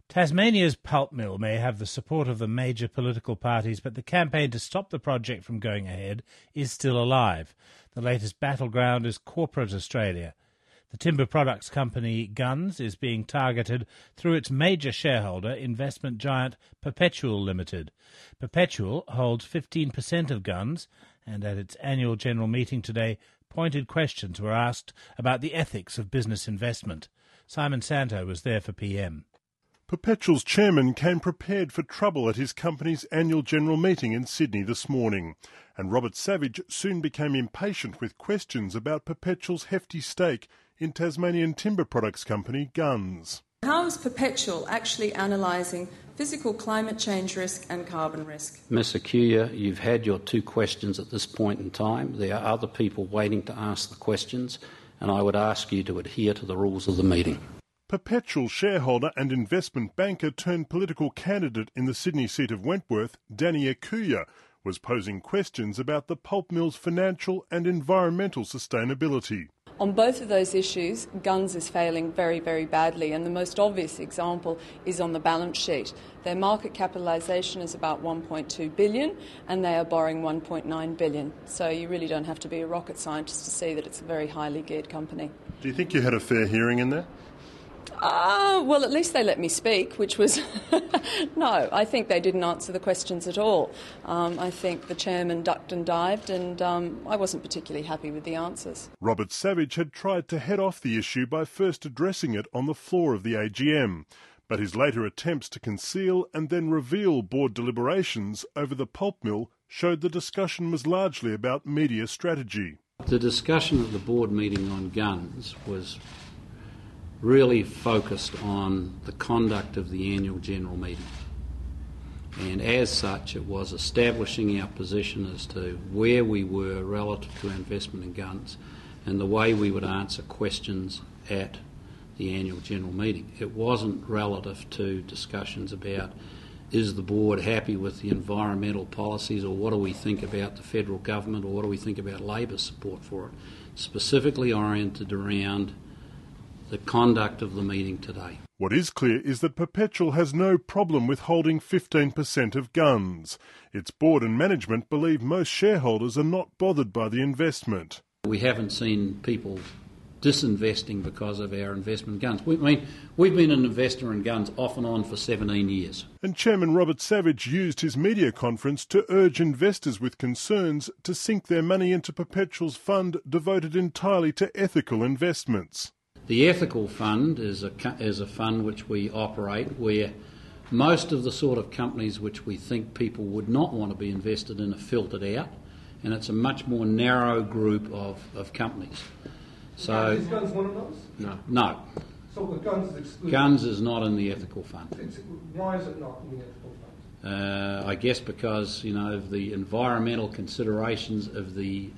Tasmania's pulp mill may have the support of the major political parties, but the campaign to stop the project from going ahead is still alive. The latest battleground is corporate Australia. The timber products company Gunns is being targeted through its major shareholder, investment giant Perpetual Limited. Perpetual holds 15% of Gunns, and at its annual general meeting today, pointed questions were asked about the ethics of business investment. Simon Santo was there for PM. Perpetual's chairman came prepared for trouble at his company's annual general meeting in Sydney this morning, and Robert Savage soon became impatient with questions about Perpetual's hefty stake in Tasmanian timber products company Gunns. How is Perpetual actually analysing physical climate change risk and carbon risk? Ms Akuya, you've had your two questions at this point in time. There are other people waiting to ask the questions, and I would ask you to adhere to the rules of the meeting. Perpetual shareholder and investment banker turned political candidate in the Sydney seat of Wentworth, Danny Akuya, was posing questions about the pulp mill's financial and environmental sustainability. On both of those issues, Gunns is failing very, very badly, and the most obvious example is on the balance sheet. Their market capitalisation is about $1.2 billion, and they are borrowing $1.9 billion. So you really don't have to be a rocket scientist to see that it's a very highly geared company. Do you think you had a fair hearing in there? Well, at least they let me speak, which was... No, I think they didn't answer the questions at all. I think the chairman ducked and dived, and I wasn't particularly happy with the answers. Robert Savage had tried to head off the issue by first addressing it on the floor of the AGM, but his later attempts to conceal and then reveal board deliberations over the pulp mill showed the discussion was largely about media strategy. The discussion at the board meeting on Gunns was really focused on the conduct of the annual general meeting. And as such, it was establishing our position as to where we were relative to investment in Gunns and the way we would answer questions at the annual general meeting. It wasn't relative to discussions about is the board happy with the environmental policies, or what do we think about the federal government, or what do we think about Labor's support for it. Specifically oriented around the conduct of the meeting today. What is clear is that Perpetual has no problem with holding 15% of Gunns. Its board and management believe most shareholders are not bothered by the investment. We haven't seen people disinvesting because of our investment in Gunns. We've been an investor in Gunns off and on for 17 years. And Chairman Robert Savage used his media conference to urge investors with concerns to sink their money into Perpetual's fund devoted entirely to ethical investments. The ethical fund is a fund which we operate where most of the sort of companies which we think people would not want to be invested in are filtered out, and it's a much more narrow group of companies. So, is Gunns one of those? No. So the Gunns is excluded? Gunns is not in the ethical fund. Why is it not in the ethical fund? I guess because of the environmental considerations of the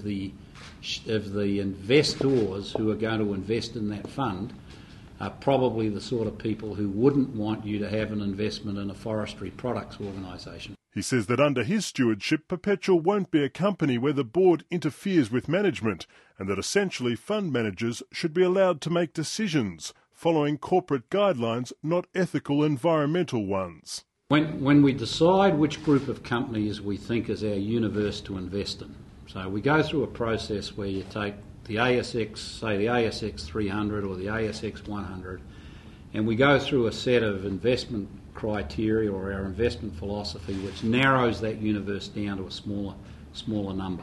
investors who are going to invest in that fund are probably the sort of people who wouldn't want you to have an investment in a forestry products organisation. He says that under his stewardship, Perpetual won't be a company where the board interferes with management, and that essentially fund managers should be allowed to make decisions following corporate guidelines, not ethical environmental ones. When we decide which group of companies we think is our universe to invest in, so we go through a process where you take the ASX, say the ASX 300 or the ASX 100, and we go through a set of investment criteria or our investment philosophy which narrows that universe down to a smaller number.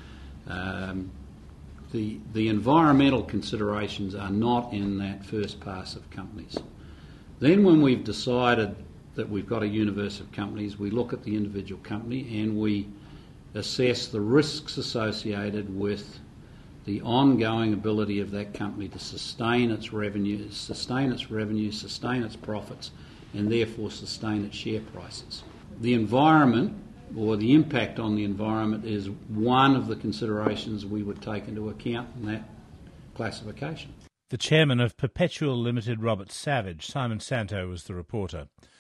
The environmental considerations are not in that first pass of companies. Then when we've decided that we've got a universe of companies, we look at the individual company and we assess the risks associated with the ongoing ability of that company to sustain its revenue, sustain its profits, and therefore sustain its share prices. The environment, or the impact on the environment, is one of the considerations we would take into account in that classification. The chairman of Perpetual Limited, Robert Savage. Simon Santo was the reporter.